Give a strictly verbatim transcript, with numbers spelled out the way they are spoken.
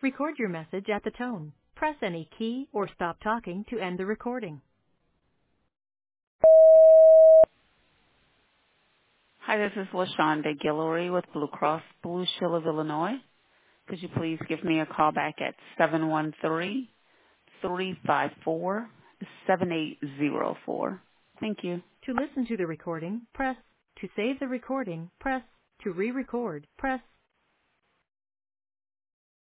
Record your message at the tone. Press any key or stop talking to end the recording. Hi, this is LaShonda Guillory with Blue Cross Blue Shield of Illinois. Could you please give me a call back at seven one three, three five four, seven eight zero four? Thank you. To listen to the recording, press. To save the recording, press. To re-record, press